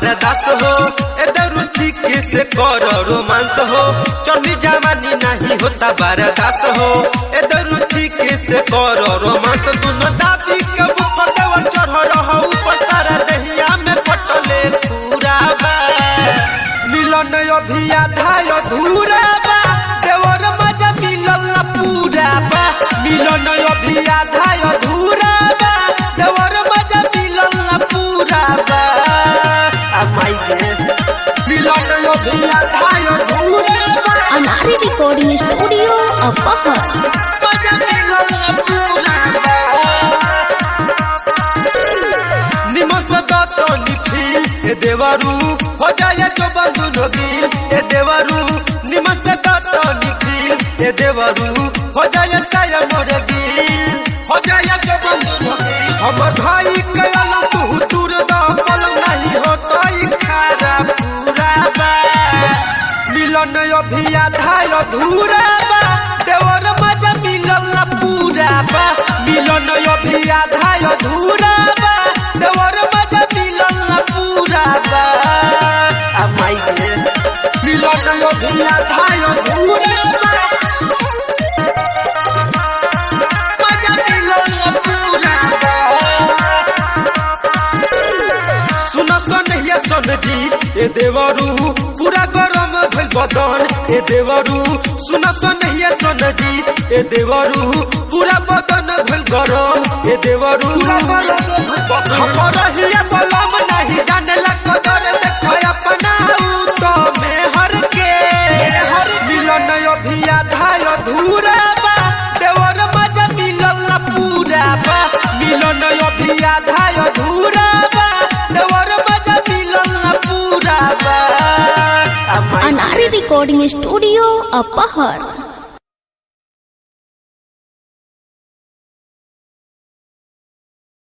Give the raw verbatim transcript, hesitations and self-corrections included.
बर्दाश्त हो इधर ठीक से कर रोमांस हो चली जवानी नहीं होता बर्दाश्त हो इधर ठीक से कर रोमांस दोनों दाबी के ऊपर देवल चढ़ रहा ऊपर सारा दहिया में पटले पूरा बा मिलन अभी आधा अधूरा बा देवर मजा मिलल पूरा बा मिलन अभी आधा अधूरा बा देवर मजा मिलल पूरा बा माई मिलन अभी आधा अधूरा बा अनारी रिकॉर्डिंग स्टूडियो अपहर मजा मिलल पूरा बा निमस दत्त निखिल ए देवरू हो जाए जो बंधु नगिल ए देवरू निमस दत्त निखिल ए देवरू हो जाए साया मोर गिल हो जाए जो बंधु नगिल हमर भाई कयल तू दूर द पलम नहीं होता खारा पूरा बा मिलन अभी आधा अधूरा बा देवर मजा मिलल पूरा बा मिलन अभी आधा अधूरा बा देवर मजा मिलल पूरा बा माई मिलन अभी आधा अधूरा बा मजा मिलल पूरा बा सुन सन ये सन जी ए देवरू पूरा गरम भइल बदन ए देवरू सुन सन ये सन जी ए देवरू पूरा बदन भइल गरम ए देवरू खबर हिया बलम नहीं जाने कदर देखो अपना तो में हर के मिलन अभी आधा अधूरा बा देवर मजा मिलल पूरा बा मिलन अभी आधा अधूरा बा देवर मजा मिलल पूरा बा अनारी रिकॉर्डिंग स्टूडियो अपहर।